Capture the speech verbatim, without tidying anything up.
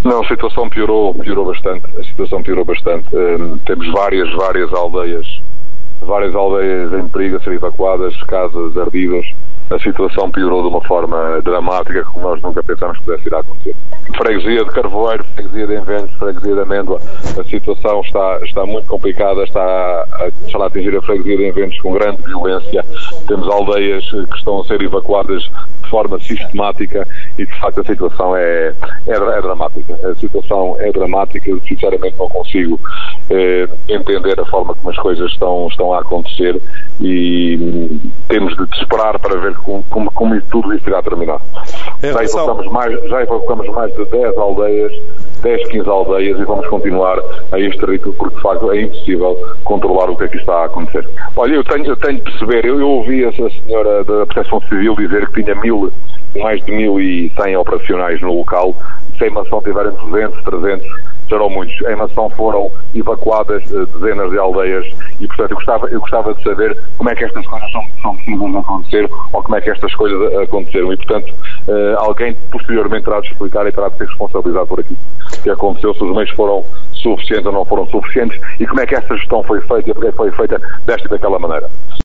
Não, a situação piorou, piorou bastante. A situação piorou bastante. Um, temos várias, várias aldeias, várias aldeias em perigo a ser evacuadas, casas ardidas. A situação piorou de uma forma dramática, como nós nunca pensámos que pudesse ir a acontecer. Freguesia de Carvoeiro, freguesia de Enventos, freguesia de Amêndoa, a situação está, está muito complicada, está a, está a atingir a freguesia de Enventos com grande violência. Temos aldeias que estão a ser evacuadas de forma sistemática e, de facto, a situação é, é, é dramática. A situação é dramática, eu, sinceramente não consigo eh, entender a forma como as coisas estão, estão a acontecer e temos de esperar para ver como, como, como isso tudo isso irá terminar. É, já, evocamos mais, já evocamos mais de dez aldeias, dez, quinze aldeias e vamos continuar a este ritmo porque, de facto, é impossível controlar o que é que está a acontecer. Olha, eu tenho, eu tenho de perceber, eu, eu ouvi a senhora da Proteção Civil dizer que tinha mil, mais de mil e cem operacionais no local, se a Mação tiverem duzentos, trezentos, serão muitos. Em Mação foram evacuadas uh, dezenas de aldeias e, portanto, eu gostava, eu gostava de saber como é que estas coisas são, são possíveis de acontecer ou como é que estas coisas aconteceram e, portanto, uh, alguém posteriormente terá de explicar e terá de ser responsabilizado por aquilo que aconteceu, se os meios foram suficientes ou não foram suficientes e como é que essa gestão foi feita e porque foi feita desta e daquela maneira.